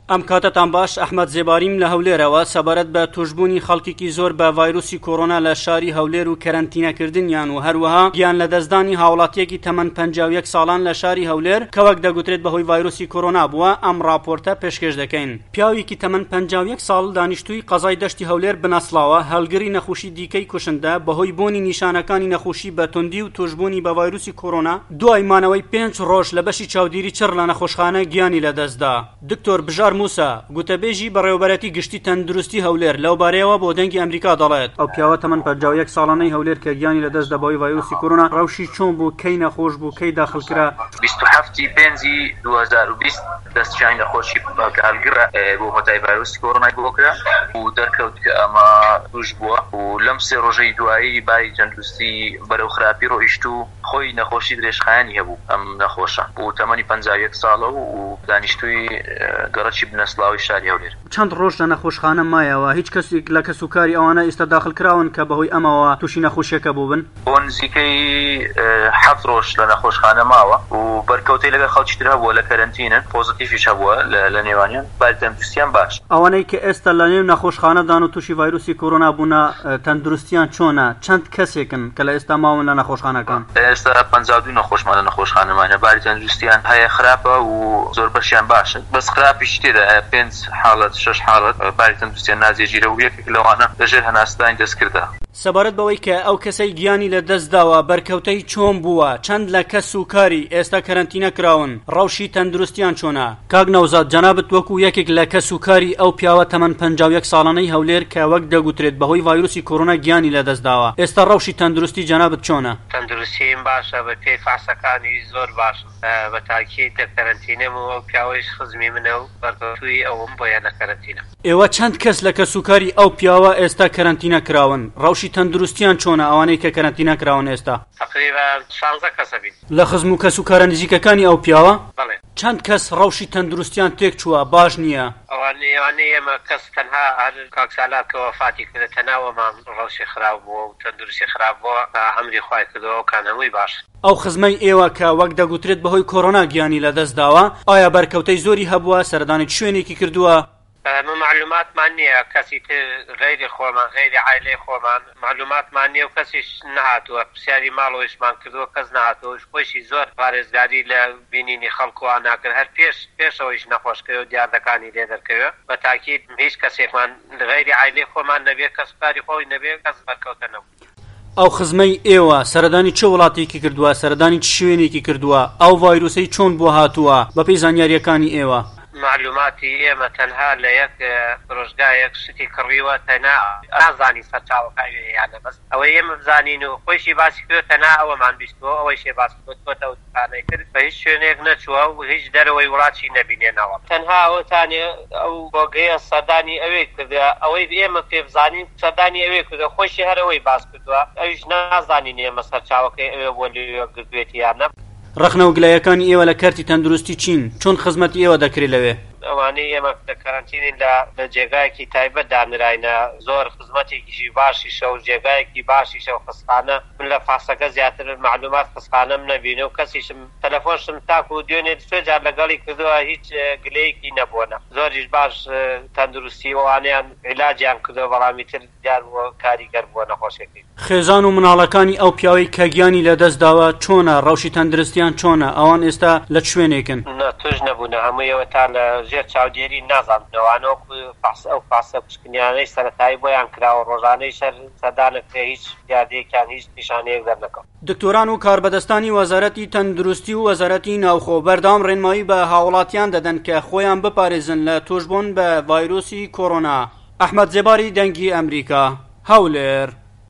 ئەم کاتتان باش. ئەحمەد زێباریم لە هەولێرەوە سەبارەت بە توشبوونی خەڵکێکی زۆر بە ڤایرۆسی کۆڕۆنا لە شاری هەولێر و کەرەنتینەکردنیان و هەروەها گیان لە دەستدانی هاوڵاتیەکی تەمەن 51 ساڵان لە شاری هەولێر کەوەک دەگوترێت بەهۆی ڤایرۆسی کۆڕۆنا بووە ئەم راپۆرتە پێشکەش دەکەین. پیاوێکی تەمەن 51 ساڵ دانیشتووی قەزای دەشتی هەولێر بنەسڵاوە هەڵگری نەخۆشی دیکەی کوشندە بەهۆی بۆنی نیشانەکانی نەخۆشی بە توندی و توشبوونی بە ڤایرۆسی کۆڕۆنا دوای مانەوەی 5 ڕۆژ لە بەشی چاودێری چڕ لە نەخۆشخانە گیانی لەدەستدا. دکتۆر بژار موسا گوتەبێژی بەڕێوەبەرەتی گشتی تەندروستی هەولێر لەو بارەیەوە بۆ دەنگی ئەمریکا دەڵێت ئەو پیاوە تەمەن 51 ساڵانەی هەولێر کە گیانی لەدەست دا بەهۆی ڤایرۆسی کۆڕۆنا ڕەوشی چۆن بوو، کەی نەخۆش بوو، کەی داخڵکرا؟ 27 پێنجی 2020 دەستچانی نەخۆشی هەڵگرە بۆ هۆتای ڤایرۆسی کۆڕۆنای بۆکرا و دەرکەوت کە ئەمە توش بووە و لەم سێ ڕۆژەی دوایی باری تەندروستی بەرەو خراپی ڕۆیشت و خۆی نەخۆشی درێژخایەنی هەبوو. ئەم نەخۆشە بۆ تەمەنی 51 ساڵە و دانیشتووی گەڕەکی بنەسڵاوی شاری هەولێر. چەند ڕۆژ لە نەخۆشخانە مایەوە؟ هیچ کەسێک لە کەسوکاری ئەوانە ئێستا داخل کراون کە بەهۆی ئەمەوە تووشی نەخۆشیەکە بوو بن؟ بۆ نزیکەی 7 ڕۆژ لە نەخۆشخانە ماوە و بەرکەوتەی لەگە خەڵکی تر هەبووە لە کەرەنتینن، پۆزیتیڤیش هەبووە لە نێوانیان، باری تەندروستیان باش. ئەوانەی کە ئێستا لە نێو نەخۆشخانەدان و تووشی ڤایرۆسی کۆڕۆنا بوونە تەندروستیان چۆنە؟ چەند کەسێکن کە لە ئێستا ماون لە نەخۆشخانەکان؟ ئێستا 52 نەخۆشمان لە نەخۆشخانەمانە، باری تەندروستیان هەیە خراپە و زۆر بەشیان باشن، بەس خراپیش تێدا 5 حاڵەت 6 حاڵەت باری تەندروستیان نازێژیرە و یەکێک لەوانە لەژێر هەناسەدانی دەستکردە. سەبارەت بەوەی کە ئەو کەسەی گیانی لە دەست داوە بەرکەوتەی چۆن بووە، چەند لە کەس و کاری ئێستا کەرەنتینە کراون، ڕەوشی تەندروستیان چۆنە؟ کاک نەوزاد جەنابەت وەکو یەکێک لە کەس و کاری ئەو پیاوە تەمەن 51 ساڵانەی هەولێر کە وەک دەگوترێت بەهۆی ڤایرۆسی کۆڕۆنا گیانی لە دەست داوە، ئێستا ڕەوشی تەندروستی جەنابەت چۆنە؟ تەندروستیم باشە، بە پێی فاسەکانی زۆر باشن، بە تاکید لە کەرەنتینەم و ئەو پیاوەیش خزمی منە و بەرکەوتووی ئەوم بۆیە لە کەرەنتینە. ئێوە چەند کەس لە کەس و کاری ئەو پیاوە ئێستا کەرەنتینە کراون؟ ڕەوشی تەندروستیان چۆنە ئەوانەی کە کەرەنتینە کراون ئێستا؟ تقریبا 16 کەسە بین. لە خزم و کەس و کارە نزیکەکانی ئەو پیاوە؟ بەڵێ. چەند کەس ڕەوشی تەندروستیان تێک چووە باش نییە؟ ئەوانەی ئێمە کەس تەنها هەر کاکسالات کە وەفاتی کردە تەناوەمان ڕەوشی خراپ بووە و تەندروستی خراپ بووە، ئەمری خوای کردەوە و کانەوەی باش. ئەو خزمەی ئێوە کە وەک دەگوترێت بەهۆی کۆڕۆنا گیانی لەدەست داوە، ئایا بەرکەوتەی زۆری هەبووە؟ سەردانی شوێنێکی کردووە؟ معلوماتمان نییە، کەسی غیری خۆمان غیری عایلەی خۆمان معلوماتمان نییە و کەسیش نهاتووە، پرسیاری ماڵەوەیشمان کردووە کەس نهاتەوەش، خۆشی زۆر پارێزگاری لە بینینی خەڵکووە ناکرد، هەر پێشەوەیش نەخۆشکەوە و دیاردەکانی لێ دەرکەوە. بە تاکید هیچ کەسێکمان غیری عایلەی خۆمان نەبێت، کەسوکاری خۆی نەبێت، کەس بەرکەوتە نەبوو. ئەو خزمەی ئێوە سەردانی چه وڵاتێکی کردووە؟ سەردانی چ شوێنێکی کردووە؟ ئەو ڤایرۆسەی چۆن بۆ هاتووە بەپێی زانیاریەکانی ئێوە؟ معلوماتی ئێمە تەنها لە یەک ڕۆژگایەک شتی کڕیوە، تەنها ئازانی سەرچاوەکانی یانە بەس ئەوەی ئێمە بزانین و خۆشی باسی کردو تەنها ئەوەمان بیستەوە، ئەوەی شێ باس کردوتە وتانەی کرد، بە هیچ شوێنێک نەچووە و هیچ دەرەوەی وڵاتی نەبینێنەوە، تەنها ئەوتانێ ئەو بۆگەیە سەردانی ئەوەی کردە، ئەوەی ئێمە پێ بزانین سەردانی ئەوەی کردە، خۆشی هەرەوەی باس کردووە، ئەویش نازانین ئێمە سەرچاوەکەی ئەوێ بۆ لێوە گردوێتی یانە. ڕخنە و گلایەکانی ئێوە لە کارتی تەندروستی چین؟ چۆن خزمەتی ئێوە دەکرێت لەوێ؟ ئەوانەی ئێمە لە کەرەنتینین لە جێگایەکی تایبەت دانراینە، زۆر خزمەتێکیشی باشیشە و جێگایەکی باشیشە و خستخانە، من لە فاسەکە زیاتر معلومات خستخانەم نەبینە و کەسیشم تەلەفۆنشم تاکو و دوێنێ سوێجار لەگەڵی کردووە، هیچ گلەیەکی نەبوونە، زۆریش باش تەندروستی ئەوانیان عیلاجیان کردەوە، بەڵامی تر دیار بووە کاریگەر بووە نەخۆشێکی. خێزان و مناڵەکانی ئەو پیاوەی کە گیانی لەدەست داوە چۆنە؟ ڕەوشی تەندروستیان چۆنە؟ ئەوان ئێستا لە شوێنێکن؟ توش نەبوونە، هەموویەوە تا لە ژێر چاودێری نازانەوانەوە ئەو فاسە پشکنیانەی سەرەتایی بۆیان کراوە، ڕۆژانەی شەر سەدانەکە هیچ یادێکیان هیچ نیشانەیەک دەرنەکەم. دکتۆران و کاربەدەستانی وەزارەتی تەندروستی و وەزارەتی ناوخۆ بەردەوام ڕێنمایی بە هاوڵاتیان دەدەن کە خۆیان بپارێزن لە توشبوون بە ڤایرۆسی کۆڕۆنا. ئەحمەد زێباری دەنگی ئەمریکا، هەولێر.